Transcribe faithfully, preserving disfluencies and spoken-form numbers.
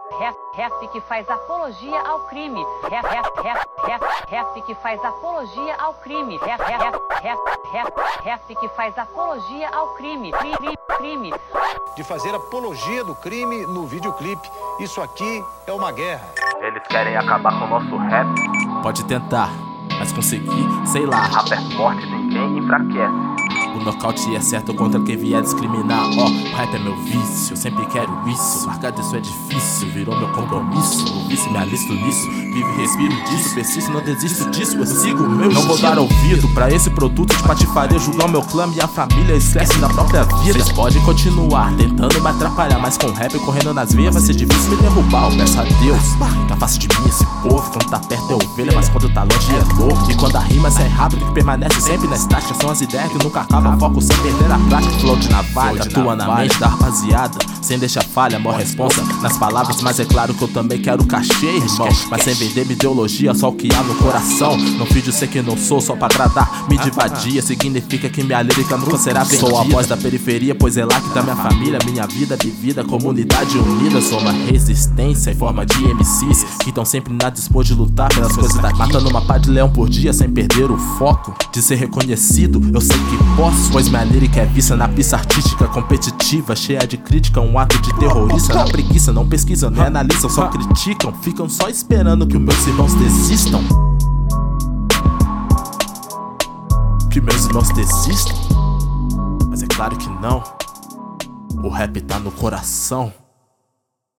Rap, rap que faz apologia ao crime. Rap, rap, rap, rap, rap que faz apologia ao crime. Rap, rap, rap, rap, rap que faz apologia ao crime. Crime, crime. De fazer apologia do crime no videoclipe. Isso aqui é uma guerra. Eles querem acabar com o nosso rap. Pode tentar, mas conseguir, sei lá. Rap é forte, ninguém enfraquece. O nocaute é certo contra quem vier discriminar. Ó, oh, o rap é meu vício, eu sempre quero isso. Largar disso é difícil, virou meu compromisso. O vice me alisto nisso, vivo e respiro disso. Persisto, não desisto disso, eu sigo o meu. Não vou dar ouvido pra esse produto de patifaria. Julgar o meu clã e a família, esquece da própria vida. Vocês podem continuar tentando me atrapalhar, mas com rap correndo nas veias vai ser difícil me derrubar. Eu peço a Deus, tá fácil de mim esse povo. Quando tá perto é ovelha, mas quando tá longe é louco. E quando a rima sai rápido, que permanece sempre na estática. São as ideias que nunca acabam. Foco sem perder a prática, flow de navalha. Atua na mente da rapaziada, sem deixar falha, mó responsa nas palavras. Mas é claro que eu também quero cachê, irmão. Mas sem vender minha ideologia, só o que há no coração. Não finge ser que não sou, só pra agradar, me divadia. Significa que minha lírica nunca será vendida. Sou a voz da periferia, pois é lá que tá minha família. Minha vida vivida, comunidade unida. Sou uma resistência em forma de M Cs que tão sempre na dispor de lutar pelas coisas daqui. Matando uma pá de leão por dia sem perder o foco de ser reconhecido, eu sei que posso. Pois minha lírica é vista na pista artística competitiva, cheia de crítica, um ato de terrorista. Na preguiça, não pesquisam, nem analisam, só criticam. Ficam só esperando que os meus irmãos desistam. Que meus irmãos desistam. Mas é claro que não. O rap tá no coração.